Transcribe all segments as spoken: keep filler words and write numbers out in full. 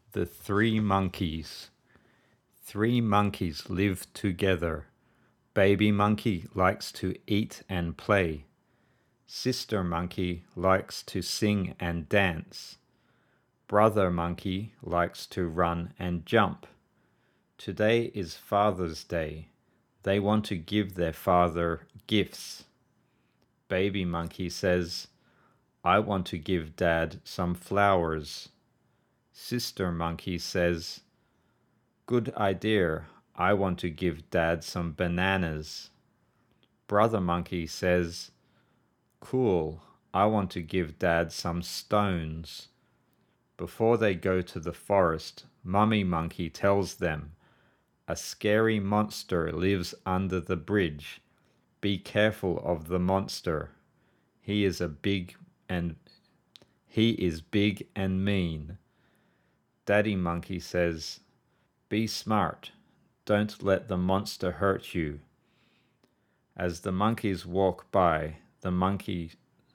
The Three Monkeys. Three monkeys live together. Baby monkey likes to eat and play. Sister monkey likes to sing and dance. Brother monkey likes to run and jump. Today is Father's Day. They want to give their father gifts. Baby monkey says, I want to give Dad some flowers. Sister monkey says, good idea, I want to give Dad some bananas. Brother monkey says, cool, I want to give Dad some stones. Before they go to the forest, Mummy monkey tells them, a scary monster lives under the bridge. Be careful of the monster. He is a big and he is big and mean. Daddy monkey says, be smart. Don't let the monster hurt you. As the monkeys walk by, the monkey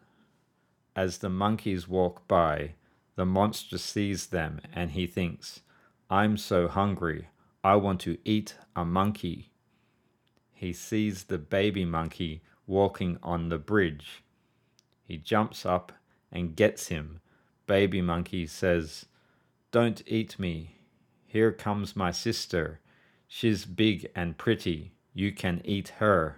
as the monkeys walk by, the monster sees them and he thinks, I'm so hungry. I want to eat a monkey. He sees the baby monkey walking on the bridge. He jumps up and gets him. Baby monkey says, don't eat me. Here comes my sister. She's big and pretty. You can eat her.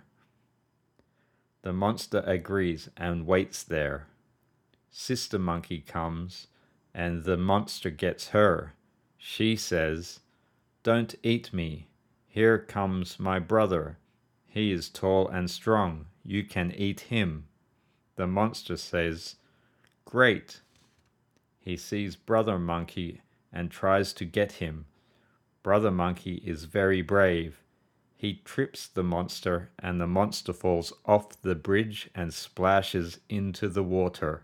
The monster agrees and waits there. Sister monkey comes and the monster gets her. She says, don't eat me. Here comes my brother. He is tall and strong. You can eat him. The monster says, great. He sees brother monkey and tries to get him. Brother monkey is very brave. He trips the monster and the monster falls off the bridge and splashes into the water.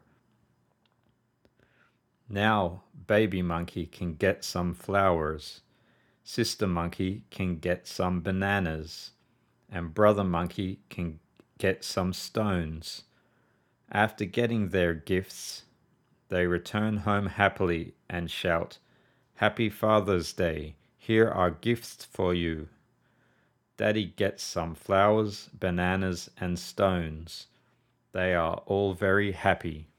Now baby monkey can get some flowers. Sister monkey can get some bananas. And brother monkey can get some stones. After getting their gifts, they return home happily and shout, Happy Father's Day, here are gifts for you. Daddy gets some flowers, bananas, and stones. They are all very happy.